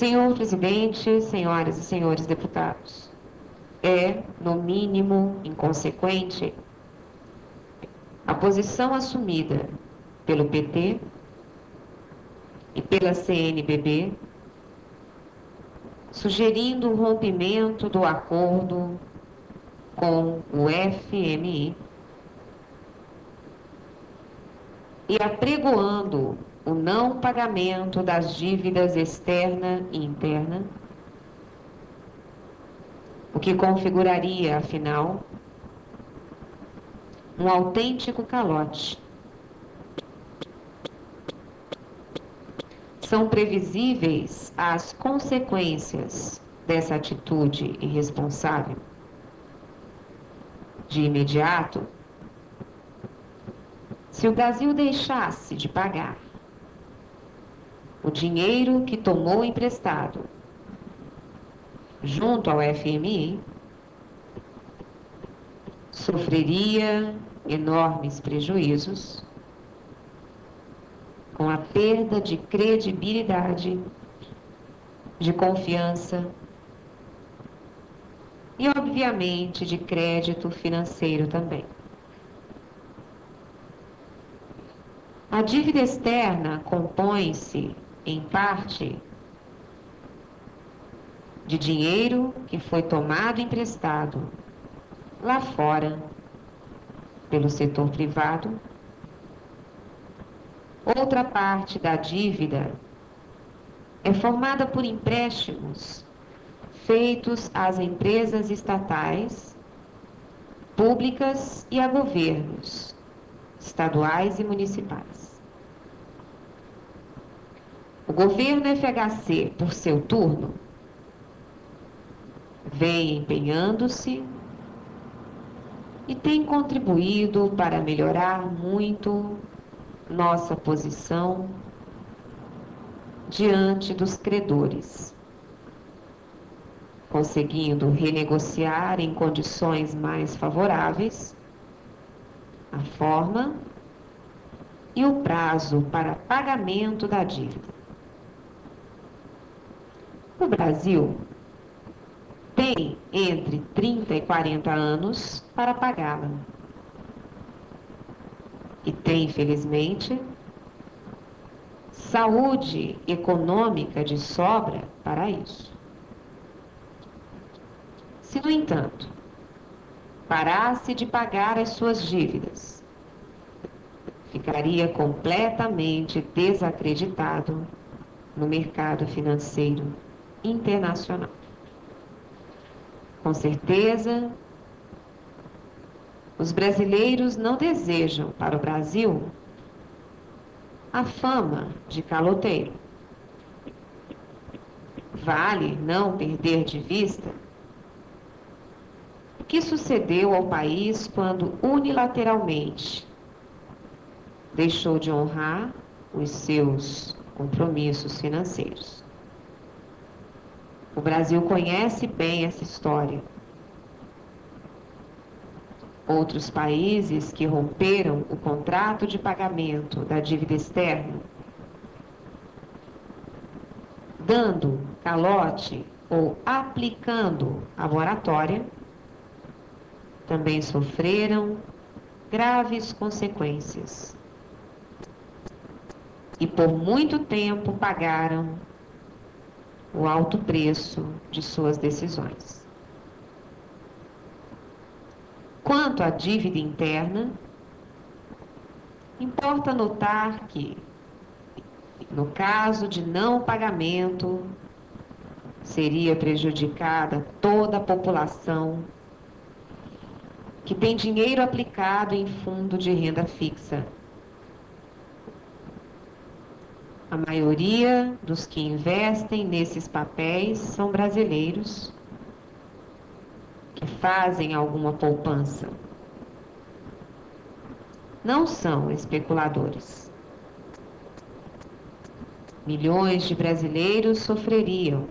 Senhor presidente, senhoras e senhores deputados, é, no mínimo, inconsequente a posição assumida pelo PT e pela CNBB, sugerindo o rompimento do acordo com o FMI e apregoando o não pagamento das dívidas externa e interna, o que configuraria, afinal, um autêntico calote. São previsíveis as consequências dessa atitude irresponsável. De imediato, se o Brasil deixasse de pagar o dinheiro que tomou emprestado junto ao FMI, sofreria enormes prejuízos, com a perda de credibilidade, de confiança e, obviamente, de crédito financeiro também. A dívida externa compõe-se, em parte, de dinheiro que foi tomado emprestado lá fora pelo setor privado. Outra parte da dívida é formada por empréstimos feitos às empresas estatais, públicas e a governos estaduais e municipais. O governo FHC, por seu turno, vem empenhando-se e tem contribuído para melhorar muito nossa posição diante dos credores, conseguindo renegociar em condições mais favoráveis a forma e o prazo para pagamento da dívida. O Brasil tem entre 30 e 40 anos para pagá-la. E tem, felizmente, saúde econômica de sobra para isso. Se, no entanto, parasse de pagar as suas dívidas, ficaria completamente desacreditado no mercado financeiro internacional. Com certeza, os brasileiros não desejam para o Brasil a fama de caloteiro. Vale não perder de vista o que sucedeu ao país quando unilateralmente deixou de honrar os seus compromissos financeiros. O Brasil conhece bem essa história. Outros países que romperam o contrato de pagamento da dívida externa, dando calote ou aplicando a moratória, também sofreram graves consequências e por muito tempo pagaram o alto preço de suas decisões. Quanto à dívida interna, importa notar que, no caso de não pagamento, seria prejudicada toda a população que tem dinheiro aplicado em fundo de renda fixa. A maioria dos que investem nesses papéis são brasileiros que fazem alguma poupança. Não são especuladores. Milhões de brasileiros sofreriam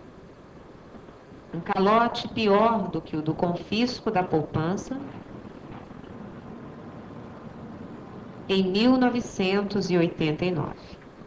um calote pior do que o do confisco da poupança em 1989.